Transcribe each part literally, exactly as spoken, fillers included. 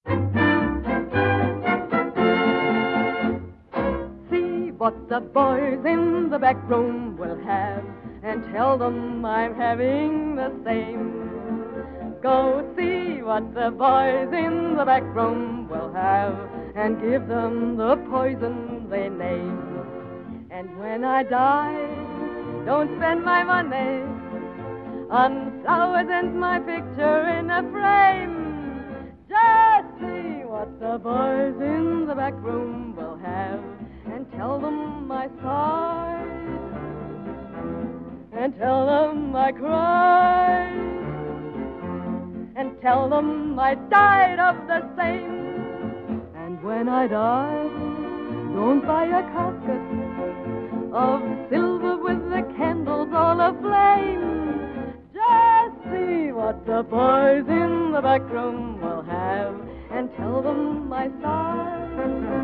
See what the boys in the back room will have, and tell them I'm having the same. Go see what the boys in the back room will have, and give them the poison they name. And when I die, don't spend my money on flowers and my picture in a frame. Just see what the boys in the back room will have, and tell them I sighed, and tell them I cried, and tell them I died of the same. And when I die, don't buy a casket of silver with the candles all aflame. Just see what the boys in the back room will have, and tell them I sighed,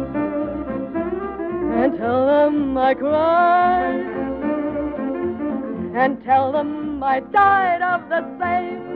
and tell them I cried, and tell them I died of the same.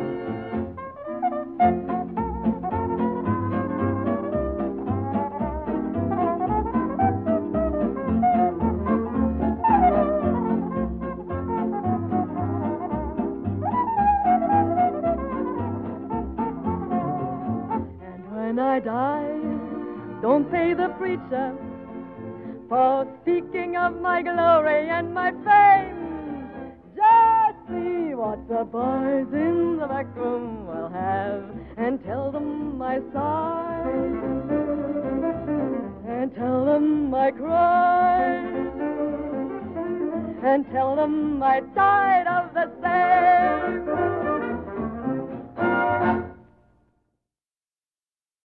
When I die, don't pay the preacher for speaking of my glory and my fame. Just see what the boys in the back room will have, and tell them I sighed, and tell them I cried, and tell them I died of the same.